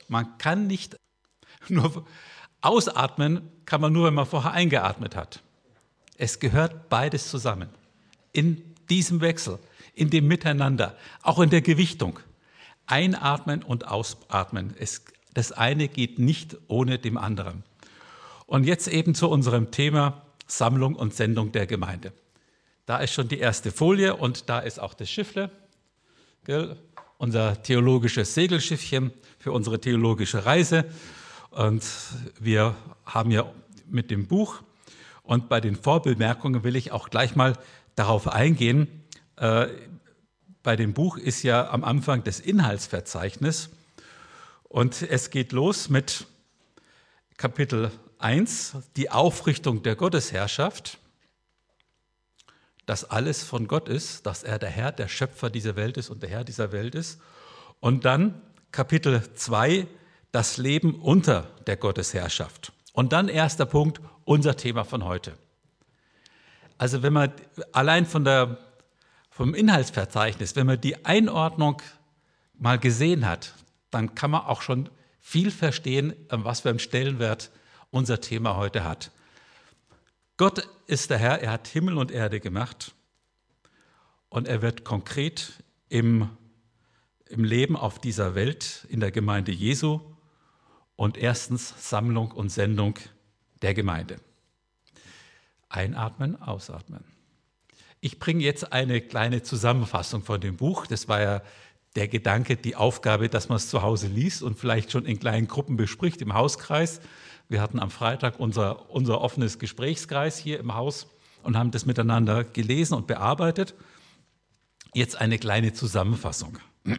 Man kann nicht nur ausatmen, kann man nur, wenn man vorher eingeatmet hat. Es gehört beides zusammen. In diesem Wechsel, in dem Miteinander, auch in der Gewichtung. Einatmen und ausatmen. Das eine geht nicht ohne dem anderen. Und jetzt eben zu unserem Thema Sammlung und Sendung der Gemeinde. Da ist schon die erste Folie und da ist auch das Schiffle, gell? Unser theologisches Segelschiffchen für unsere theologische Reise. Und wir haben ja mit dem Buch und bei den Vorbemerkungen will ich auch gleich mal darauf eingehen. Bei dem Buch ist ja am Anfang das Inhaltsverzeichnis und es geht los mit Kapitel 1, die Aufrichtung der Gottesherrschaft, dass alles von Gott ist, dass er der Herr, der Schöpfer dieser Welt ist und der Herr dieser Welt ist. Und dann Kapitel 2, das Leben unter der Gottesherrschaft. Und dann erster Punkt, unser Thema von heute. Also wenn man allein vom Inhaltsverzeichnis, wenn man die Einordnung mal gesehen hat, dann kann man auch schon viel verstehen, was für einen Stellenwert unser Thema heute hat. Gott ist der Herr, er hat Himmel und Erde gemacht und er wird konkret im Leben auf dieser Welt, in der Gemeinde Jesu und erstens Sammlung und Sendung der Gemeinde. Einatmen, ausatmen. Ich bringe jetzt eine kleine Zusammenfassung von dem Buch. Das war ja der Gedanke, die Aufgabe, dass man es zu Hause liest und vielleicht schon in kleinen Gruppen bespricht im Hauskreis. Wir hatten am Freitag unser offenes Gesprächskreis hier im Haus und haben das miteinander gelesen und bearbeitet. Jetzt eine kleine Zusammenfassung.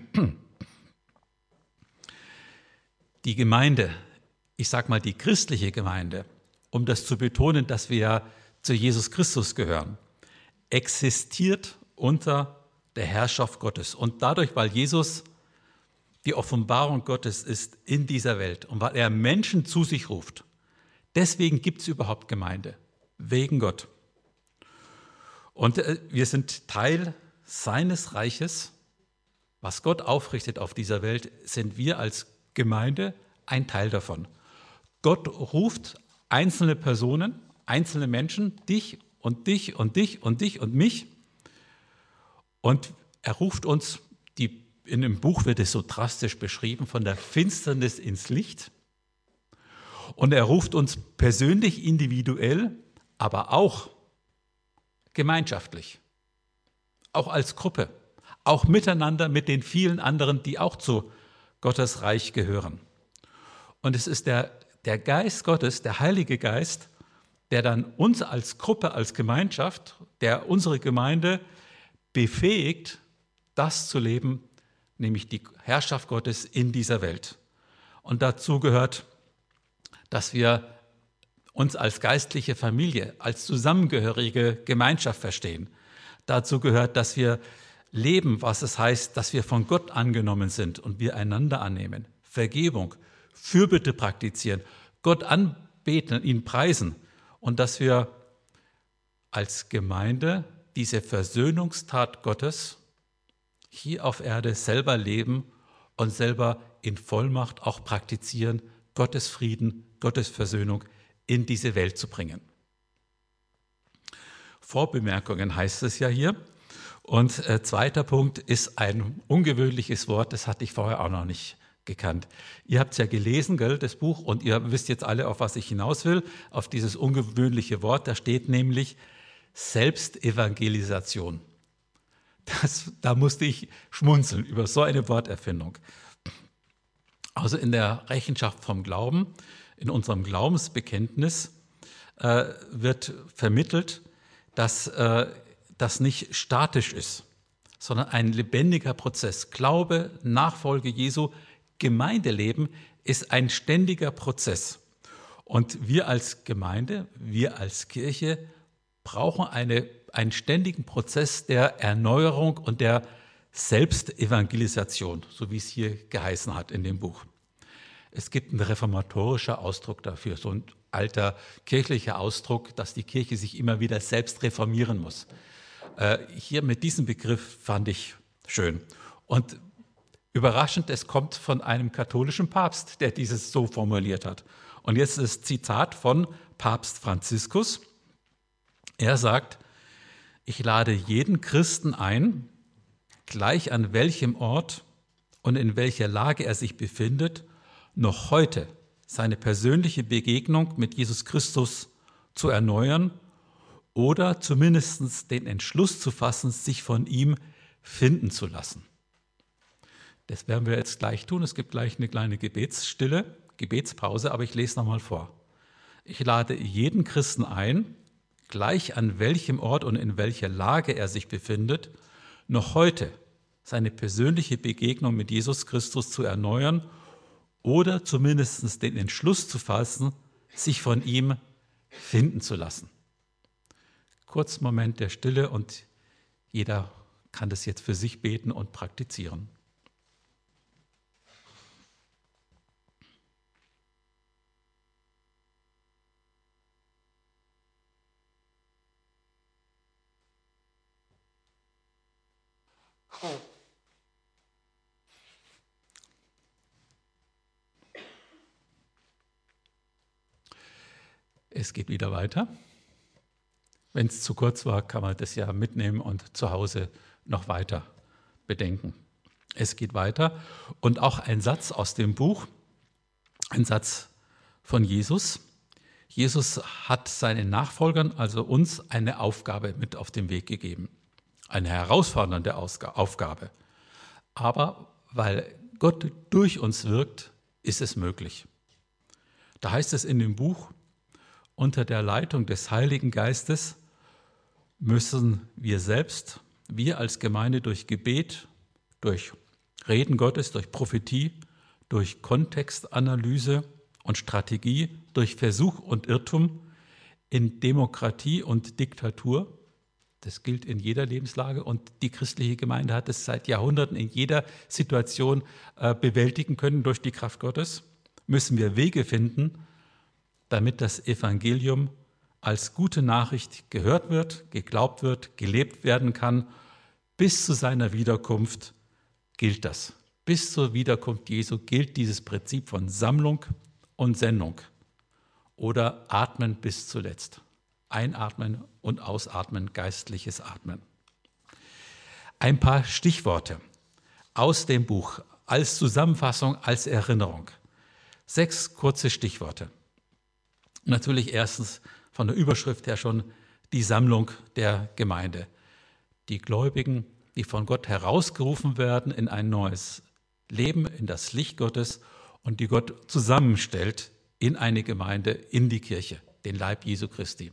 Die Gemeinde, ich sage mal die christliche Gemeinde, um das zu betonen, dass wir ja zu Jesus Christus gehören, existiert unter der Herrschaft Gottes. Und dadurch, weil Jesus die Offenbarung Gottes ist in dieser Welt und weil er Menschen zu sich ruft, deswegen gibt es überhaupt Gemeinde, wegen Gott. Und wir sind Teil seines Reiches. Was Gott aufrichtet auf dieser Welt, sind wir als Gemeinde ein Teil davon. Gott ruft einzelne Personen, einzelne Menschen, dich und dich und dich und dich und mich. Und er ruft uns, in dem Buch wird es so drastisch beschrieben, von der Finsternis ins Licht. Und er ruft uns persönlich, individuell, aber auch gemeinschaftlich, auch als Gruppe, auch miteinander mit den vielen anderen, die auch zu Gottes Reich gehören. Und es ist der Geist Gottes, der Heilige Geist, der dann uns als Gruppe, als Gemeinschaft, der unsere Gemeinde befähigt, das zu leben, nämlich die Herrschaft Gottes in dieser Welt. Und dazu gehört, dass wir uns als geistliche Familie, als zusammengehörige Gemeinschaft verstehen. Dazu gehört, dass wir leben, was es heißt, dass wir von Gott angenommen sind und wir einander annehmen. Vergebung, Fürbitte praktizieren, Gott anbeten, ihn preisen und dass wir als Gemeinde diese Versöhnungstat Gottes hier auf Erde selber leben und selber in Vollmacht auch praktizieren, Gottes Frieden, Gottes Versöhnung in diese Welt zu bringen. Vorbemerkungen heißt es ja hier. Und zweiter Punkt ist ein ungewöhnliches Wort, das hatte ich vorher auch noch nicht gekannt. Ihr habt es ja gelesen, gell, das Buch, und ihr wisst jetzt alle, auf was ich hinaus will, auf dieses ungewöhnliche Wort. Da steht nämlich Selbstevangelisation. Da musste ich schmunzeln über so eine Worterfindung. Also in der Rechenschaft vom Glauben, in unserem Glaubensbekenntnis wird vermittelt, dass das nicht statisch ist, sondern ein lebendiger Prozess. Glaube, Nachfolge Jesu, Gemeindeleben ist ein ständiger Prozess. Und wir als Gemeinde, wir als Kirche brauchen einen ständigen Prozess der Erneuerung und der Selbstevangelisation, so wie es hier geheißen hat in dem Buch. Es gibt einen reformatorischen Ausdruck dafür, so ein alter kirchlicher Ausdruck, dass die Kirche sich immer wieder selbst reformieren muss. Hier mit diesem Begriff fand ich schön. Und Überraschend, es kommt von einem katholischen Papst, der dieses so formuliert hat. Und jetzt das Zitat von Papst Franziskus. Er sagt, ich lade jeden Christen ein, gleich an welchem Ort und in welcher Lage er sich befindet, noch heute seine persönliche Begegnung mit Jesus Christus zu erneuern oder zumindest den Entschluss zu fassen, sich von ihm finden zu lassen. Das werden wir jetzt gleich tun. Es gibt gleich eine kleine Gebetspause, aber ich lese nochmal vor. Ich lade jeden Christen ein, gleich an welchem Ort und in welcher Lage er sich befindet, noch heute seine persönliche Begegnung mit Jesus Christus zu erneuern oder zumindest den Entschluss zu fassen, sich von ihm finden zu lassen. Kurz Moment der Stille und jeder kann das jetzt für sich beten und praktizieren. Es geht wieder weiter. Wenn es zu kurz war, kann man das ja mitnehmen und zu Hause noch weiter bedenken. Es geht weiter und auch ein Satz aus dem Buch, ein Satz von Jesus. Jesus hat seinen Nachfolgern, also uns, eine Aufgabe mit auf den Weg gegeben. Eine herausfordernde Aufgabe. Aber weil Gott durch uns wirkt, ist es möglich. Da heißt es in dem Buch, unter der Leitung des Heiligen Geistes müssen wir selbst, wir als Gemeinde durch Gebet, durch Reden Gottes, durch Prophetie, durch Kontextanalyse und Strategie, durch Versuch und Irrtum, in Demokratie und Diktatur, das gilt in jeder Lebenslage und die christliche Gemeinde hat es seit Jahrhunderten in jeder Situation bewältigen können durch die Kraft Gottes, müssen wir Wege finden, damit das Evangelium als gute Nachricht gehört wird, geglaubt wird, gelebt werden kann. Bis zu seiner Wiederkunft gilt das. Bis zur Wiederkunft Jesu gilt dieses Prinzip von Sammlung und Sendung oder Atmen bis zuletzt. Einatmen und ausatmen, geistliches Atmen. Ein paar Stichworte aus dem Buch als Zusammenfassung, als Erinnerung. 6 kurze Stichworte. Natürlich erstens von der Überschrift her schon die Sammlung der Gemeinde. Die Gläubigen, die von Gott herausgerufen werden in ein neues Leben, in das Licht Gottes und die Gott zusammenstellt in eine Gemeinde, in die Kirche, den Leib Jesu Christi.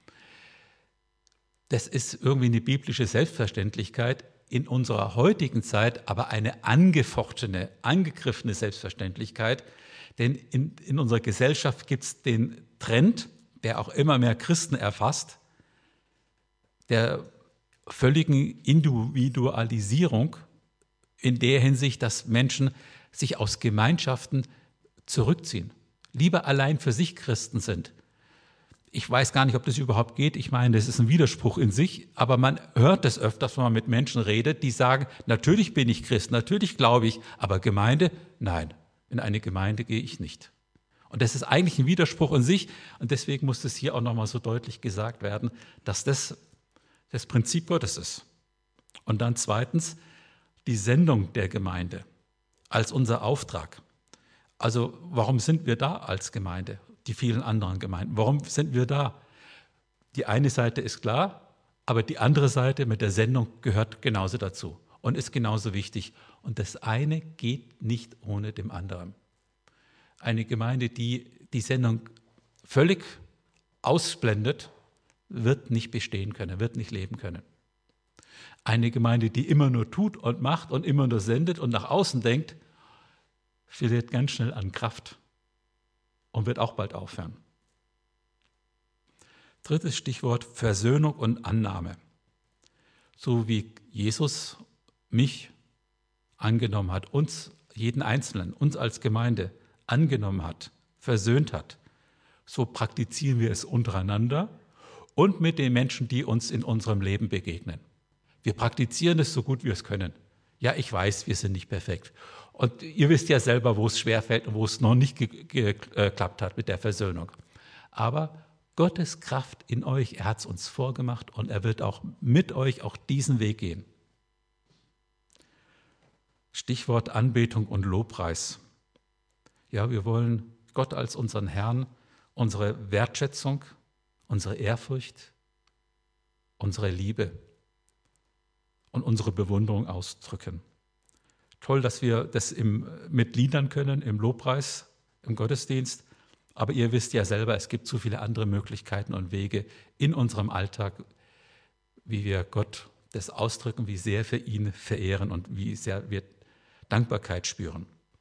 Das ist irgendwie eine biblische Selbstverständlichkeit, in unserer heutigen Zeit aber eine angefochtene, angegriffene Selbstverständlichkeit, denn in unserer Gesellschaft gibt es den Trend, der auch immer mehr Christen erfasst, der völligen Individualisierung in der Hinsicht, dass Menschen sich aus Gemeinschaften zurückziehen, lieber allein für sich Christen sind. Ich weiß gar nicht, ob das überhaupt geht. Ich meine, das ist ein Widerspruch in sich, aber man hört es öfters, wenn man mit Menschen redet, die sagen, natürlich bin ich Christ, natürlich glaube ich, aber Gemeinde, nein, in eine Gemeinde gehe ich nicht. Und das ist eigentlich ein Widerspruch in sich und deswegen muss es hier auch nochmal so deutlich gesagt werden, dass das das Prinzip Gottes ist. Und dann zweitens die Sendung der Gemeinde als unser Auftrag. Also warum sind wir da als Gemeinde, die vielen anderen Gemeinden? Warum sind wir da? Die eine Seite ist klar, aber die andere Seite mit der Sendung gehört genauso dazu und ist genauso wichtig. Und das eine geht nicht ohne dem anderen. Eine Gemeinde, die die Sendung völlig ausblendet, wird nicht bestehen können, wird nicht leben können. Eine Gemeinde, die immer nur tut und macht und immer nur sendet und nach außen denkt, verliert ganz schnell an Kraft und wird auch bald aufhören. Drittes Stichwort, Versöhnung und Annahme. So wie Jesus mich angenommen hat, uns, jeden Einzelnen, uns als Gemeinde angenommen hat, versöhnt hat, so praktizieren wir es untereinander und mit den Menschen, die uns in unserem Leben begegnen. Wir praktizieren es so gut wir es können. Ja, ich weiß, wir sind nicht perfekt. Und ihr wisst ja selber, wo es schwerfällt und wo es noch nicht geklappt hat mit der Versöhnung. Aber Gottes Kraft in euch, er hat es uns vorgemacht und er wird auch mit euch auch diesen Weg gehen. Stichwort Anbetung und Lobpreis. Ja, wir wollen Gott als unseren Herrn, unsere Wertschätzung, unsere Ehrfurcht, unsere Liebe und unsere Bewunderung ausdrücken. Toll, dass wir das mit Liedern können, im Lobpreis, im Gottesdienst. Aber ihr wisst ja selber, es gibt so viele andere Möglichkeiten und Wege in unserem Alltag, wie wir Gott das ausdrücken, wie sehr wir ihn verehren und wie sehr wir Dankbarkeit spüren.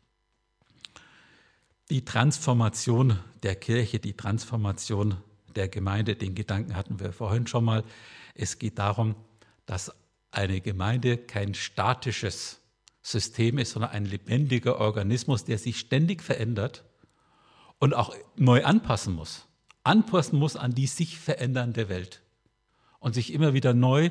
Die Transformation der Kirche, die Transformation der Gemeinde, den Gedanken hatten wir vorhin schon mal. Es geht darum, dass eine Gemeinde kein statisches System ist, sondern ein lebendiger Organismus, der sich ständig verändert und auch neu anpassen muss. Anpassen muss an die sich verändernde Welt und sich immer wieder neu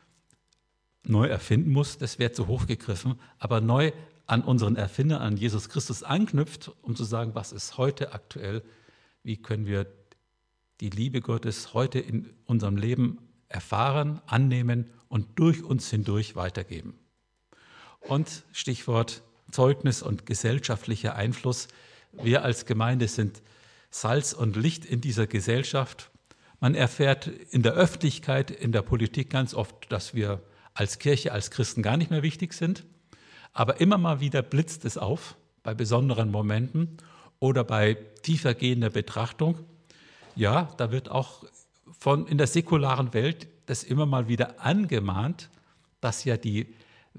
erfinden muss, das wäre zu hoch gegriffen, aber neu an unseren Erfinder, an Jesus Christus anknüpft, um zu sagen, was ist heute aktuell, wie können wir die Liebe Gottes heute in unserem Leben erfahren, annehmen und durch uns hindurch weitergeben. Und Stichwort Zeugnis und gesellschaftlicher Einfluss. Wir als Gemeinde sind Salz und Licht in dieser Gesellschaft. Man erfährt in der Öffentlichkeit, in der Politik ganz oft, dass wir als Kirche, als Christen gar nicht mehr wichtig sind. Aber immer mal wieder blitzt es auf, bei besonderen Momenten oder bei tiefergehender Betrachtung. Ja, da wird auch in der säkularen Welt das immer mal wieder angemahnt, dass ja die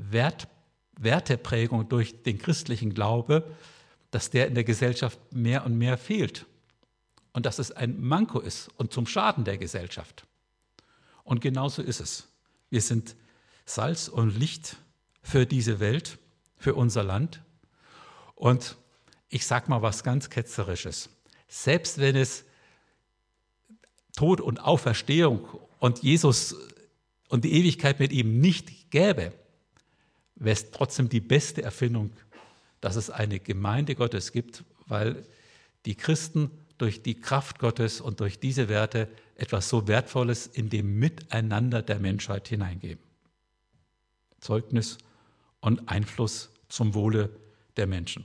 Werteprägung durch den christlichen Glaube, dass der in der Gesellschaft mehr und mehr fehlt. Und dass es ein Manko ist und zum Schaden der Gesellschaft. Und genauso ist es. Wir sind Salz und Licht für diese Welt, für unser Land. Und ich sage mal was ganz Ketzerisches. Selbst wenn es Tod und Auferstehung und Jesus und die Ewigkeit mit ihm nicht gäbe, wäre es trotzdem die beste Erfindung, dass es eine Gemeinde Gottes gibt, weil die Christen durch die Kraft Gottes und durch diese Werte etwas so Wertvolles in dem Miteinander der Menschheit hineingeben. Zeugnis und Einfluss zum Wohle der Menschen.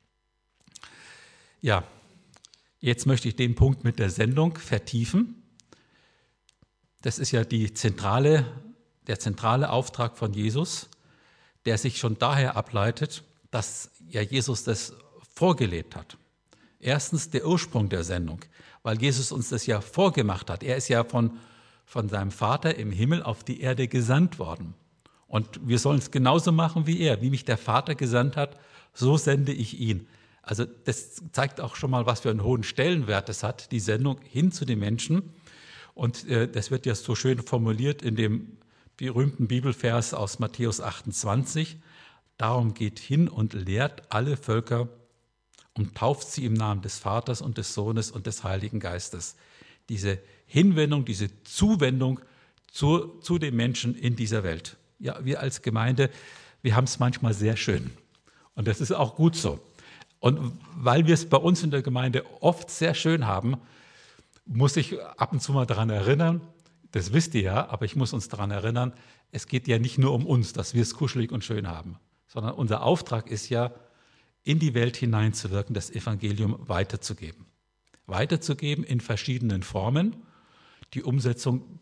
Ja, jetzt möchte ich den Punkt mit der Sendung vertiefen. Das ist ja der zentrale Auftrag von Jesus, der sich schon daher ableitet, dass ja Jesus das vorgelebt hat. Erstens der Ursprung der Sendung, weil Jesus uns das ja vorgemacht hat. Er ist ja von seinem Vater im Himmel auf die Erde gesandt worden. Und wir sollen es genauso machen wie er. Wie mich der Vater gesandt hat, so sende ich ihn. Also das zeigt auch schon mal, was für einen hohen Stellenwert es hat, die Sendung hin zu den Menschen. Und das wird ja so schön formuliert in dem berühmten Bibelvers aus Matthäus 28. Darum geht hin und lehrt alle Völker und tauft sie im Namen des Vaters und des Sohnes und des Heiligen Geistes. Diese Hinwendung, diese Zuwendung zu den Menschen in dieser Welt. Ja, wir als Gemeinde, wir haben es manchmal sehr schön. Und das ist auch gut so. Und weil wir es bei uns in der Gemeinde oft sehr schön haben, muss ich ab und zu mal daran erinnern, das wisst ihr ja, aber ich muss uns daran erinnern, es geht ja nicht nur um uns, dass wir es kuschelig und schön haben, sondern unser Auftrag ist ja, in die Welt hineinzuwirken, das Evangelium weiterzugeben. Weiterzugeben in verschiedenen Formen. Die Umsetzung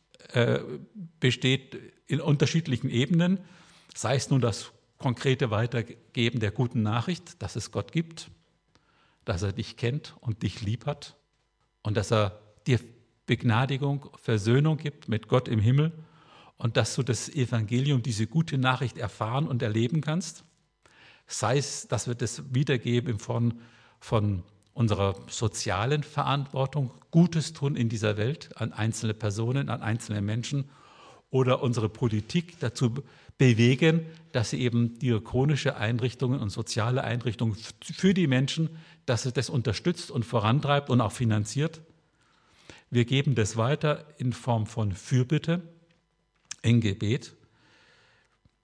besteht in unterschiedlichen Ebenen, sei es nun das konkrete Weitergeben der guten Nachricht, dass es Gott gibt, dass er dich kennt und dich lieb hat und dass er dir Begnadigung, Versöhnung gibt mit Gott im Himmel und dass du das Evangelium, diese gute Nachricht erfahren und erleben kannst. Sei es, dass wir das wiedergeben in Form von unserer sozialen Verantwortung, Gutes tun in dieser Welt an einzelne Personen, an einzelne Menschen oder unsere Politik dazu bewegen, dass sie eben diakonische Einrichtungen und soziale Einrichtungen für die Menschen, dass sie das unterstützt und vorantreibt und auch finanziert. Wir geben das weiter in Form von Fürbitte, in Gebet.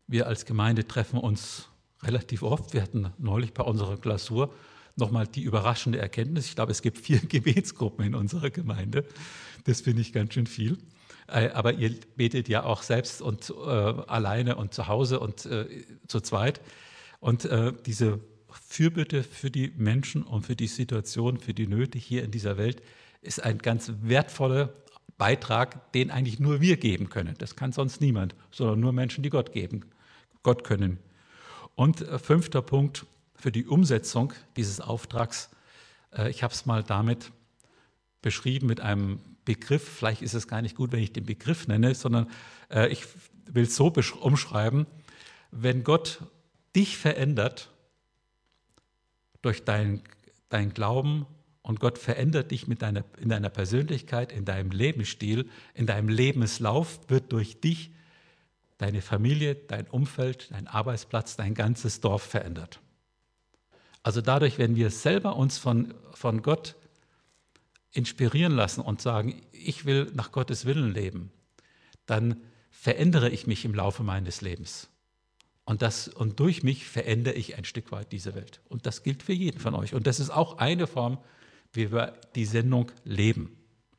Wir als Gemeinde treffen uns relativ oft. Wir hatten neulich bei unserer Klausur nochmal die überraschende Erkenntnis. Ich glaube, es gibt 4 Gebetsgruppen in unserer Gemeinde. Das finde ich ganz schön viel. Aber ihr betet ja auch selbst und alleine und zu Hause und zu zweit. Und diese Fürbitte für die Menschen und für die Situation, für die Nöte hier in dieser Welt ist ein ganz wertvoller Beitrag, den eigentlich nur wir geben können. Das kann sonst niemand, sondern nur Menschen, die Gott können. Und 5. Punkt für die Umsetzung dieses Auftrags. Ich habe es mal damit beschrieben mit einem Begriff. Vielleicht ist es gar nicht gut, wenn ich den Begriff nenne, sondern ich will es so umschreiben. Wenn Gott dich verändert durch deinen Glauben und Gott verändert dich in deiner Persönlichkeit, in deinem Lebensstil, in deinem Lebenslauf, wird durch dich deine Familie, dein Umfeld, dein Arbeitsplatz, dein ganzes Dorf verändert. Also dadurch, wenn wir selber uns von Gott inspirieren lassen und sagen, ich will nach Gottes Willen leben, dann verändere ich mich im Laufe meines Lebens. Und durch mich verändere ich ein Stück weit diese Welt. Und das gilt für jeden von euch. Und das ist auch eine Form, wie wir die Sendung leben.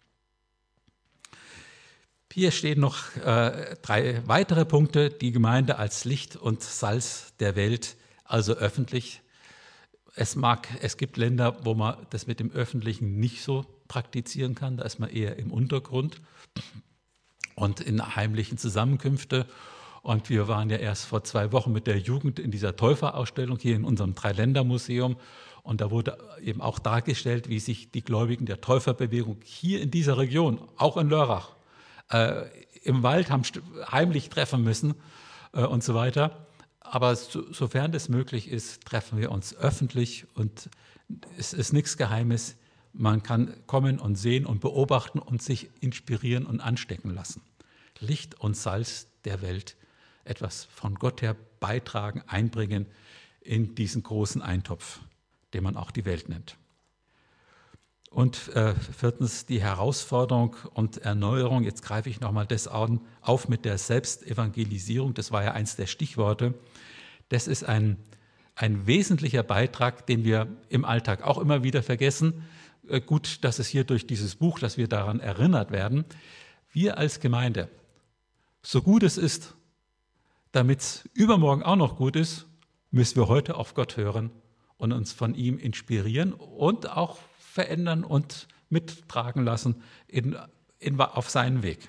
Hier stehen noch 3 weitere Punkte. Die Gemeinde als Licht und Salz der Welt, also öffentlich. Es gibt Länder, wo man das mit dem Öffentlichen nicht so praktizieren kann. Da ist man eher im Untergrund und in heimlichen Zusammenkünften. Und wir waren ja erst vor 2 Wochen mit der Jugend in dieser Täuferausstellung hier in unserem Dreiländermuseum. Und da wurde eben auch dargestellt, wie sich die Gläubigen der Täuferbewegung hier in dieser Region, auch in Lörrach, im Wald haben heimlich treffen müssen und so weiter. Aber sofern es möglich ist, treffen wir uns öffentlich und es ist nichts Geheimes. Man kann kommen und sehen und beobachten und sich inspirieren und anstecken lassen. Licht und Salz der Welt, etwas von Gott her beitragen, einbringen in diesen großen Eintopf, den man auch die Welt nennt. Und 4. die Herausforderung und Erneuerung. Jetzt greife ich nochmal das auf mit der Selbstevangelisierung. Das war ja eins der Stichworte. Das ist ein wesentlicher Beitrag, den wir im Alltag auch immer wieder vergessen. Gut, dass es hier durch dieses Buch, dass wir daran erinnert werden. Wir als Gemeinde, so gut es ist, damit es übermorgen auch noch gut ist, müssen wir heute auf Gott hören und uns von ihm inspirieren und auch verändern und mittragen lassen auf seinen Weg.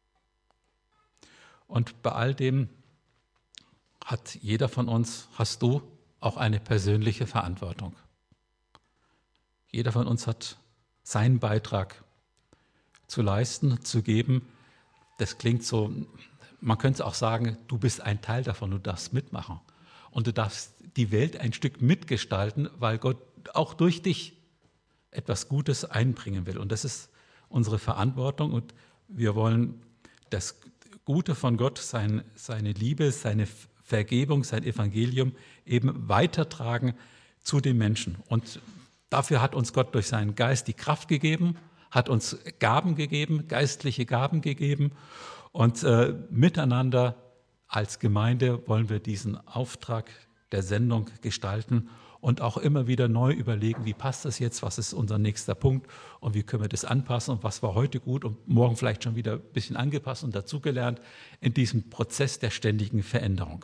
Und bei all dem hat jeder von uns, hast du auch eine persönliche Verantwortung. Jeder von uns hat seinen Beitrag zu leisten, zu geben. Das klingt so, man könnte auch sagen, du bist ein Teil davon, du darfst mitmachen. Und du darfst die Welt ein Stück mitgestalten, weil Gott auch durch dich etwas Gutes einbringen will. Und das ist unsere Verantwortung. Und wir wollen das Gute von Gott, seine Liebe, seine Vergebung, sein Evangelium eben weitertragen zu den Menschen. Und dafür hat uns Gott durch seinen Geist die Kraft gegeben, hat uns Gaben gegeben, geistliche Gaben gegeben. Und miteinander als Gemeinde wollen wir diesen Auftrag der Sendung gestalten und auch immer wieder neu überlegen, wie passt das jetzt, was ist unser nächster Punkt und wie können wir das anpassen und was war heute gut und morgen vielleicht schon wieder ein bisschen angepasst und dazugelernt in diesem Prozess der ständigen Veränderung.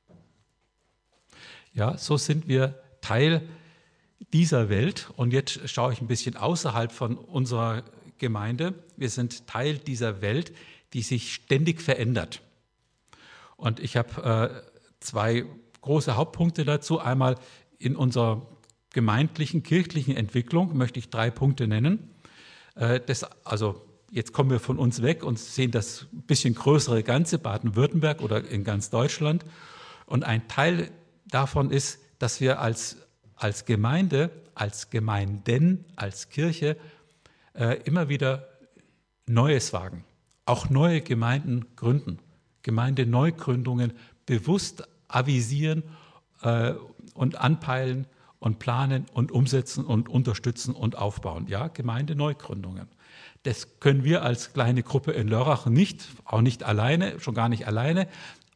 Ja, so sind wir Teil dieser Welt und jetzt schaue ich ein bisschen außerhalb von unserer Gemeinde. Wir sind Teil dieser Welt, die sich ständig verändert. Und ich habe 2 große Hauptpunkte dazu. Einmal in unserer gemeindlichen, kirchlichen Entwicklung möchte ich 3 Punkte nennen. Jetzt kommen wir von uns weg und sehen das bisschen größere Ganze, Baden-Württemberg oder in ganz Deutschland. Und ein Teil davon ist, dass wir als Gemeinde, als Gemeinden, als Kirche immer wieder Neues wagen. Auch neue Gemeinden gründen, Gemeindeneugründungen bewusst avisieren und anpeilen und planen und umsetzen und unterstützen und aufbauen. Ja, Gemeindeneugründungen. Das können wir als kleine Gruppe in Lörrach nicht, auch nicht alleine, schon gar nicht alleine,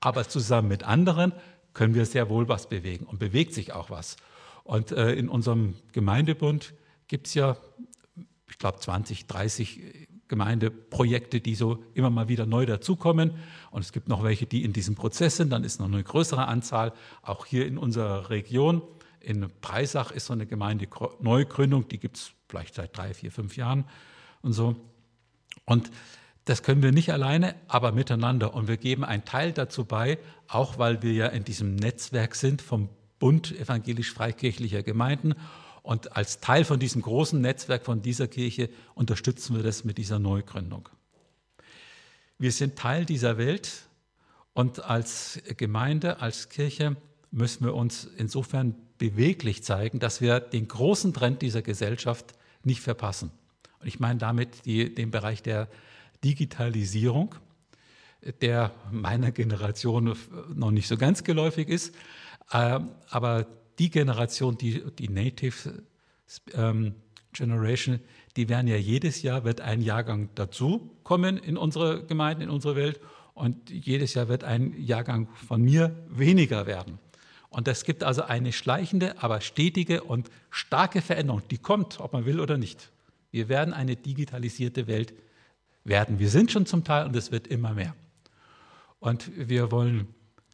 aber zusammen mit anderen können wir sehr wohl was bewegen und bewegt sich auch was. Und in unserem Gemeindebund gibt es ja, ich glaube, 20, 30 Gemeindeprojekte, die so immer mal wieder neu dazukommen. Und es gibt noch welche, die in diesem Prozess sind. Dann ist noch eine größere Anzahl, auch hier in unserer Region. In Breisach ist so eine Gemeindeneugründung, die gibt es vielleicht seit 3, 4, 5 Jahren und so. Und das können wir nicht alleine, aber miteinander. Und wir geben einen Teil dazu bei, auch weil wir ja in diesem Netzwerk sind vom Bund evangelisch-freikirchlicher Gemeinden. Und als Teil von diesem großen Netzwerk von dieser Kirche unterstützen wir das mit dieser Neugründung. Wir sind Teil dieser Welt und als Gemeinde, als Kirche müssen wir uns insofern beweglich zeigen, dass wir den großen Trend dieser Gesellschaft nicht verpassen. Und ich meine damit den Bereich der Digitalisierung, der meiner Generation noch nicht so ganz geläufig ist, aber die Generation, die Native Generation, die werden ja jedes Jahr, wird ein Jahrgang dazu kommen in unsere Gemeinden, in unsere Welt und jedes Jahr wird ein Jahrgang von mir weniger werden. Und es gibt also eine schleichende, aber stetige und starke Veränderung, die kommt, ob man will oder nicht. Wir werden eine digitalisierte Welt werden. Wir sind schon zum Teil und es wird immer mehr. Und wir wollen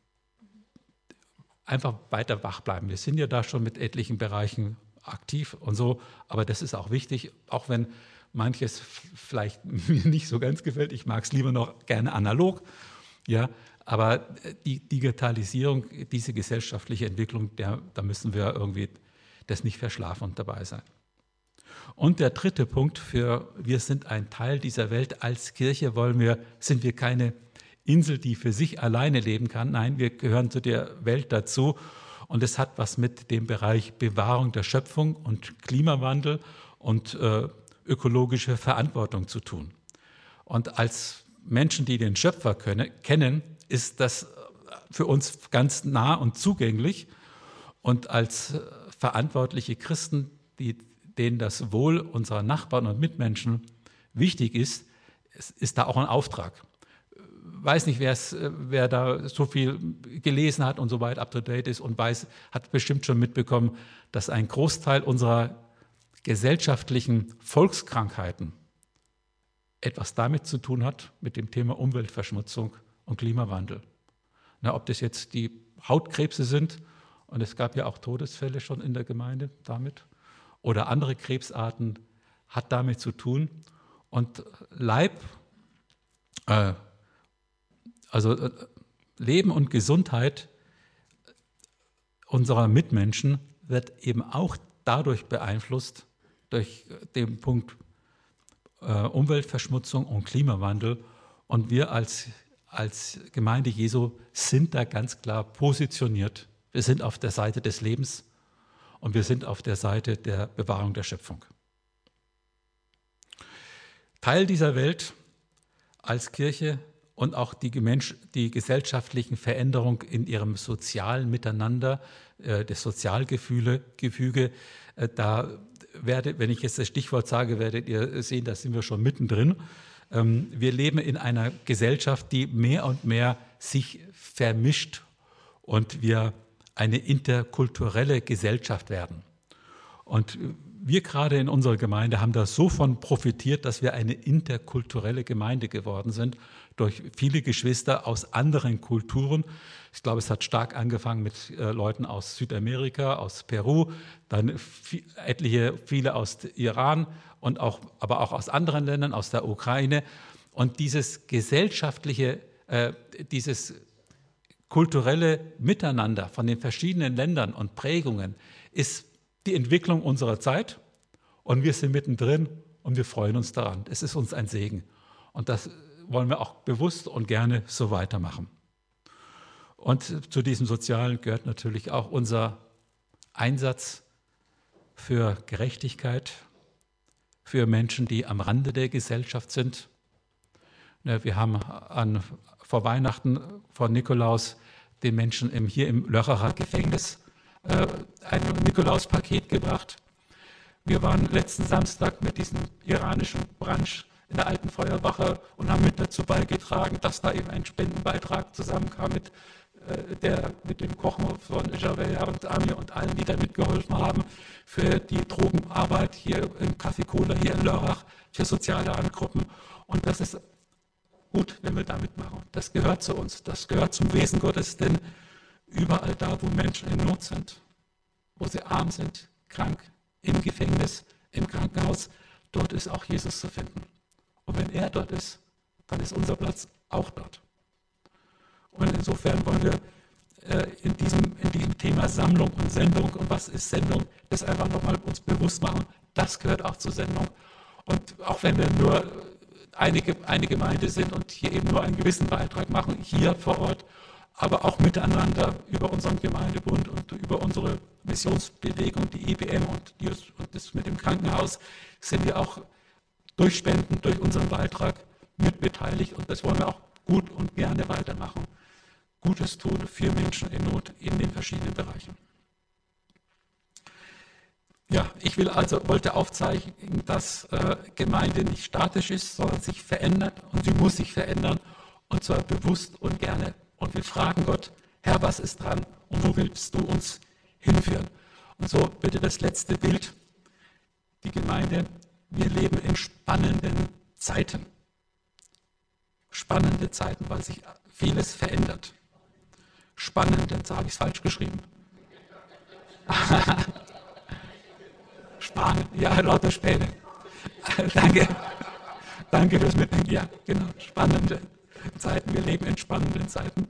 einfach weiter wach bleiben. Wir sind ja da schon mit etlichen Bereichen aktiv und so, aber das ist auch wichtig, auch wenn manches vielleicht mir nicht so ganz gefällt. Ich mag es lieber noch gerne analog, ja, aber die Digitalisierung, diese gesellschaftliche Entwicklung, da müssen wir irgendwie das nicht verschlafen und dabei sein. Und der dritte Punkt wir sind ein Teil dieser Welt. Als Kirche sind wir keine Insel, die für sich alleine leben kann. Nein, wir gehören zu der Welt dazu. Und es hat was mit dem Bereich Bewahrung der Schöpfung und Klimawandel und ökologische Verantwortung zu tun. Und als Menschen, die den Schöpfer kennen, ist das für uns ganz nah und zugänglich. Und als verantwortliche Christen, denen das Wohl unserer Nachbarn und Mitmenschen wichtig ist, ist da auch ein Auftrag. Weiß nicht, wer da so viel gelesen hat und so weit up-to-date ist und hat bestimmt schon mitbekommen, dass ein Großteil unserer gesellschaftlichen Volkskrankheiten etwas damit zu tun hat, mit dem Thema Umweltverschmutzung und Klimawandel. Ob das jetzt die Hautkrebse sind, und es gab ja auch Todesfälle schon in der Gemeinde damit, oder andere Krebsarten, hat damit zu tun. Und Leben und Gesundheit unserer Mitmenschen wird eben auch dadurch beeinflusst, durch den Punkt Umweltverschmutzung und Klimawandel. Und wir als Gemeinde Jesu sind da ganz klar positioniert. Wir sind auf der Seite des Lebens und wir sind auf der Seite der Bewahrung der Schöpfung. Teil dieser Welt als Kirche und auch die gesellschaftlichen Veränderungen in ihrem sozialen Miteinander, das Sozialgefüge, wenn ich jetzt das Stichwort sage, werdet ihr sehen, da sind wir schon mittendrin. Wir leben in einer Gesellschaft, die mehr und mehr sich vermischt und wir eine interkulturelle Gesellschaft werden. Und wir gerade in unserer Gemeinde haben da so von profitiert, dass wir eine interkulturelle Gemeinde geworden sind, durch viele Geschwister aus anderen Kulturen. Ich glaube, es hat stark angefangen mit Leuten aus Südamerika, aus Peru, dann viele aus Iran und aber auch aus anderen Ländern, aus der Ukraine. Und dieses gesellschaftliche, dieses kulturelle Miteinander von den verschiedenen Ländern und Prägungen ist die Entwicklung unserer Zeit und wir sind mittendrin und wir freuen uns daran. Es ist uns ein Segen und das wollen wir auch bewusst und gerne so weitermachen. Und zu diesem Sozialen gehört natürlich auch unser Einsatz für Gerechtigkeit, für Menschen, die am Rande der Gesellschaft sind. Wir haben vor Weihnachten, vor Nikolaus, den Menschen hier im Lörracher Gefängnis ein Nikolauspaket gebracht. Wir waren letzten Samstag mit diesem iranischen Brunch in der alten Feuerwache und haben mit dazu beigetragen, dass da eben ein Spendenbeitrag zusammenkam mit dem Kochen von Javel und Amir und allen, die da mitgeholfen haben für die Drogenarbeit hier im Café Cola, hier in Lörrach, für soziale Angruppen. Und das ist gut, wenn wir da mitmachen. Das gehört zu uns, das gehört zum Wesen Gottes, denn überall da, wo Menschen in Not sind, wo sie arm sind, krank, im Gefängnis, im Krankenhaus, dort ist auch Jesus zu finden. Und wenn er dort ist, dann ist unser Platz auch dort. Und insofern wollen wir in diesem Thema Sammlung und Sendung und was ist Sendung, das einfach nochmal uns bewusst machen, das gehört auch zur Sendung. Und auch wenn wir nur eine Gemeinde sind und hier eben nur einen gewissen Beitrag machen, hier vor Ort, aber auch miteinander über unseren Gemeindebund und über unsere Missionsbewegung, die IBM und das mit dem Krankenhaus, sind wir auch durch Spenden, durch unseren Beitrag mit beteiligt und das wollen wir auch gut und gerne weitermachen. Gutes tun für Menschen in Not in den verschiedenen Bereichen. Ja, ich wollte aufzeigen, dass Gemeinde nicht statisch ist, sondern sich verändert und sie muss sich verändern und zwar bewusst und gerne. Und wir fragen Gott, Herr, was ist dran und wo willst du uns hinführen? Und so bitte das letzte Bild, die Gemeinde, wir leben in spannenden Zeiten. Spannende Zeiten, weil sich vieles verändert. Spannende, jetzt habe ich es falsch geschrieben. Spannend, ja, lauter Späne. Danke. Danke fürs Mitdenken. Ja, genau. Spannende Zeiten. Wir leben in spannenden Zeiten.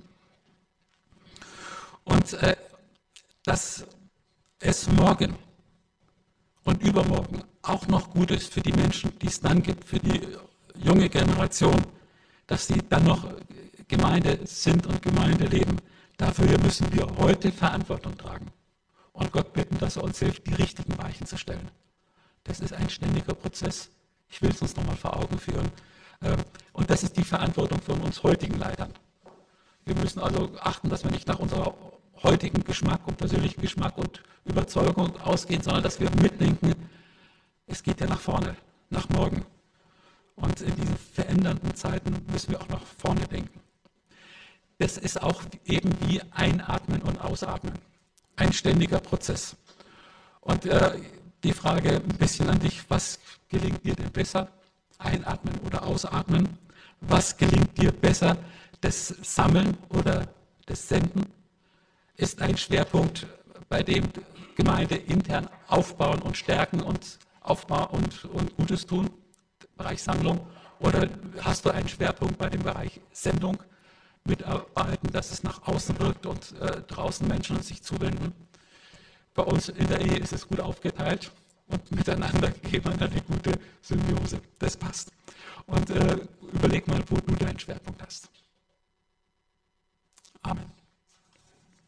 Und dass es morgen und übermorgen auch noch gut ist für die Menschen, die es dann gibt, für die junge Generation, dass sie dann noch Gemeinde sind und Gemeinde leben. Dafür müssen wir heute Verantwortung tragen. Und Gott bitten, dass er uns hilft, die richtigen Weichen zu stellen. Das ist ein ständiger Prozess. Ich will es uns nochmal vor Augen führen. Und das ist die Verantwortung von uns heutigen Leitern. Wir müssen also achten, dass wir nicht nach unserem heutigen Geschmack und persönlichen Geschmack und Überzeugung ausgehen, sondern dass wir mitdenken, es geht ja nach vorne, nach morgen. Und in diesen verändernden Zeiten müssen wir auch nach vorne denken. Das ist auch eben wie Einatmen und Ausatmen. Ein ständiger Prozess. Und die Frage ein bisschen an dich, was gelingt dir denn besser? Einatmen oder Ausatmen? Was gelingt dir besser? Das Sammeln oder das Senden? Ist ein Schwerpunkt, bei dem Gemeinde intern aufbauen und stärken und aufbauen und Gutes tun? Bereich Sammlung? Oder hast du einen Schwerpunkt bei dem Bereich Sendung? Mitarbeiten, dass es nach außen wirkt und draußen Menschen sich zuwenden. Bei uns in der Ehe ist es gut aufgeteilt und miteinander geben wir eine gute Symbiose. Das passt. Und überleg mal, wo du deinen Schwerpunkt hast. Amen.